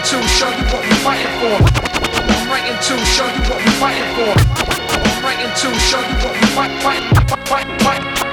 to show you what we're fighting for. I'm writing to show you what we're fighting for. I'm writing to show you what we're fighting for.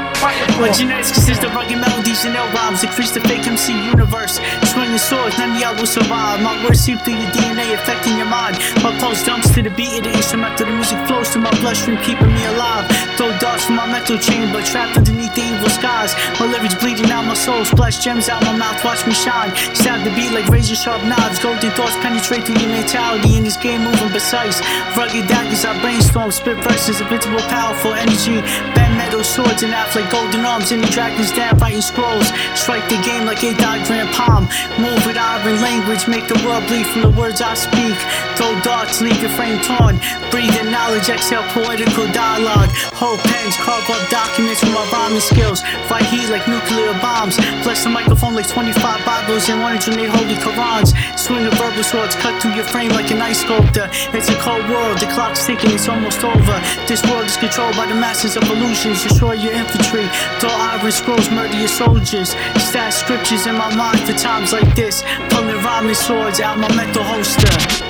My genetics consist of rugged melodies and L rhymes. Increase the fake MC universe. Swinging swords, none of y'all will survive. My words seep through your DNA, affecting your mind. My pulse dumps to the beat of the instrumental. The music flows through my bloodstream, keeping me alive. Throw darts from my mental chamber, trapped underneath the evil skies. My lyrics bleeding out my soul, splash gems out my mouth, watch me shine. Stab the beat like razor sharp knives. Golden thoughts penetrate through your mentality. In this game moving precise. Rugged daggers I brainstorm, spit verses, invincible, powerful energy. Bend metal swords and act like golden arms in the dragon's den, writing scrolls. Strike the game like a diagram palm. Move with iron language, make the world bleed from the words I speak. Throw darts, leave your frame torn. Breathe in knowledge, exhale poetical dialogue. Hold pens, carve up documents from my rhyming skills. Fight heat like nuclear bombs. Bless the microphone like 25 Bibles and 108 holy Qurans. Swing of verbal swords, cut through your frame like an ice sculptor. It's a cold world, the clock's ticking, it's almost over. This world is controlled by the masters of illusions. Destroy your infantry, throw iron scrolls, murder your soldiers. Stash scriptures in my mind for times like this. Pulling rhyming swords out my mental holster.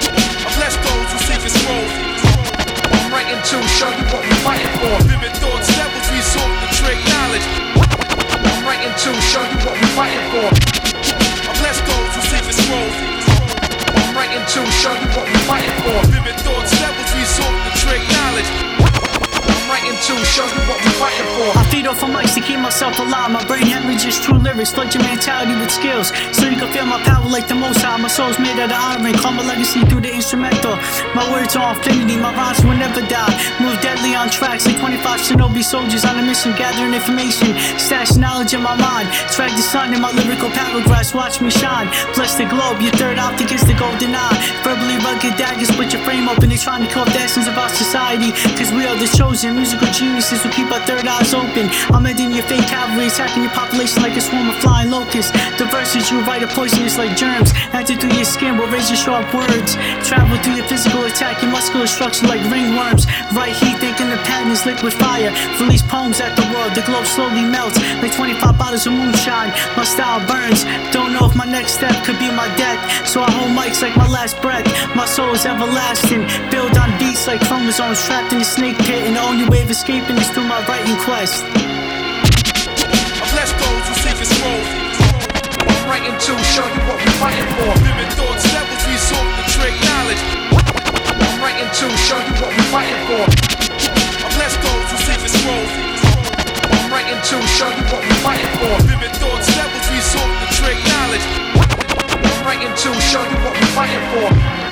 I bless those who seek a scroll. I'm writing to show you what we're fighting for. Vivid thoughts, devils resort to trick knowledge. I'm writing to show you what we're fighting for. I bless those who seek a scroll. I'm writing to show you what we're fighting for. Vivid thoughts, devils resort to trick knowledge. I'm writing to show you what we're fighting for. I feed off of mics to keep myself alive. My brain hemorrhages true lyrics, flood your mentality with skills, so you can feel my power like the Most High. My soul's made out of iron, call my legacy through the instrumental. My words are infinity, my rhymes will never die. Move deadly on tracks like 25 shinobi soldiers on a mission, gathering information, stash knowledge in my mind. Drag the sun in my lyrical paragraphs, watch me shine. Bless the globe, your third optic is the golden eye. Verbally rugged daggers, split your frame open. They trying to kill off the essence of our society, cause we are the chosen musical geniuses who keep our third eyes open. I'm ending your fake cavalry, attacking your population like a swarm of flying locusts. The verses you write are poisonous like germs, enter through your skin with razor sharp words. Travel through your physical attack, your muscular structure like ringworms. Right heat, thinking the pen is liquid fire. Release poems at the world, the globe slowly melts like 25 bottles of moonshine. My style burns, don't know if my next step could be my death, so I hold mics like my last breath. My soul is everlasting, build on beats like chromosomes trapped in a snake pit, and the only way of escaping is through my writing quest. I bless those who seek a scroll. I'm writing to show you what we're fighting for. Vivid thoughts, devils resort to trick knowledge. I'm writing to show you what we're fighting for. I bless those who seek a scroll. I'm writing to show you what we're fighting for. Vivid thoughts, devils resort to trick knowledge. I'm writing to show you what we're fighting for.